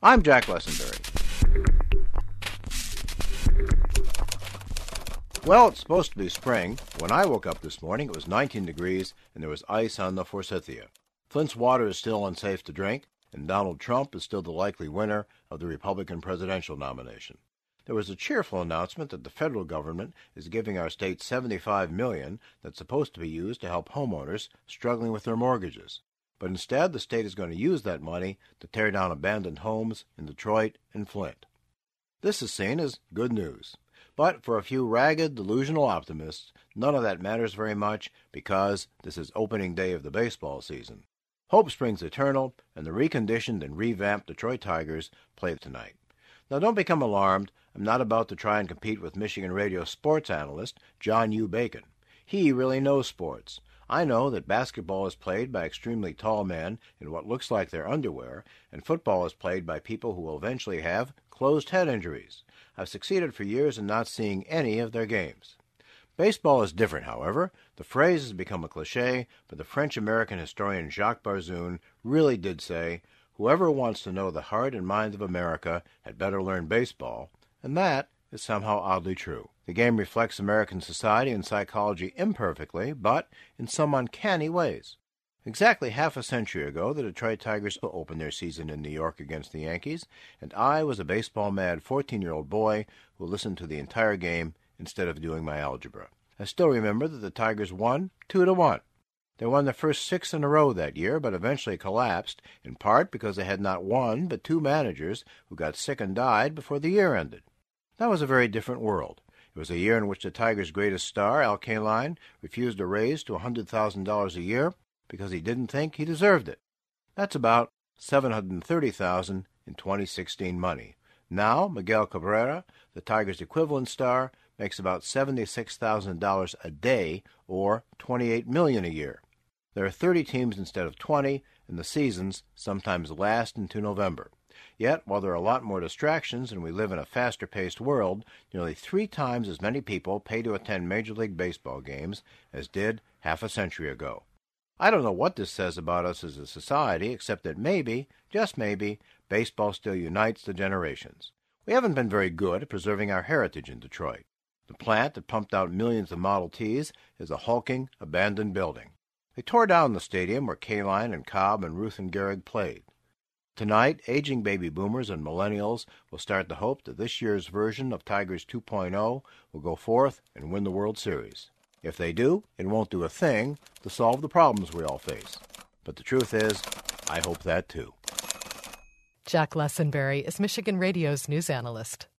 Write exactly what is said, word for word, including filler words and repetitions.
I'm Jack Lessenberry. Well, it's supposed to be spring. When I woke up this morning, it was nineteen degrees, and there was ice on the Forsythia. Flint's water is still unsafe to drink, and Donald Trump is still the likely winner of the Republican presidential nomination. There was a cheerful announcement that the federal government is giving our state seventy-five million dollars that's supposed to be used to help homeowners struggling with their mortgages. But instead, the state is going to use that money to tear down abandoned homes in Detroit and Flint. This is seen as good news. But for a few ragged, delusional optimists, none of that matters very much because this is opening day of the baseball season. Hope springs eternal, and the reconditioned and revamped Detroit Tigers play tonight. Now, don't become alarmed. I'm not about to try and compete with Michigan radio sports analyst John U. Bacon. He really knows sports. I know that basketball is played by extremely tall men in what looks like their underwear, and football is played by people who will eventually have closed head injuries. I've succeeded for years in not seeing any of their games. Baseball is different, however. The phrase has become a cliché, but the French-American historian Jacques Barzun really did say, "Whoever wants to know the heart and mind of America had better learn baseball," and that is somehow oddly true. The game reflects American society and psychology imperfectly, but in some uncanny ways. Exactly half a century ago, the Detroit Tigers opened their season in New York against the Yankees, and I was a baseball-mad fourteen-year-old boy who listened to the entire game instead of doing my algebra. I still remember that the Tigers won two to one. They won their first six in a row that year, but eventually collapsed, in part because they had not one but two managers who got sick and died before the year ended. That was a very different world. It was a year in which the Tigers' greatest star, Al Kaline, refused a raise to one hundred thousand dollars a year because he didn't think he deserved it. That's about seven hundred thirty thousand dollars in twenty sixteen money. Now, Miguel Cabrera, the Tigers' equivalent star, makes about seventy-six thousand dollars a day, or twenty-eight million dollars a year. There are thirty teams instead of twenty, and the seasons sometimes last into November. Yet, while there are a lot more distractions and we live in a faster-paced world, nearly three times as many people pay to attend Major League Baseball games as did half a century ago. I don't know what this says about us as a society, except that maybe, just maybe, baseball still unites the generations. We haven't been very good at preserving our heritage in Detroit. The plant that pumped out millions of Model Ts is a hulking, abandoned building. They tore down the stadium where Kaline and Cobb and Ruth and Gehrig played. Tonight, aging baby boomers and millennials will start to hope that this year's version of Tigers two point oh will go forth and win the World Series. If they do, it won't do a thing to solve the problems we all face. But the truth is, I hope that too. Jack Lessenberry is Michigan Radio's news analyst.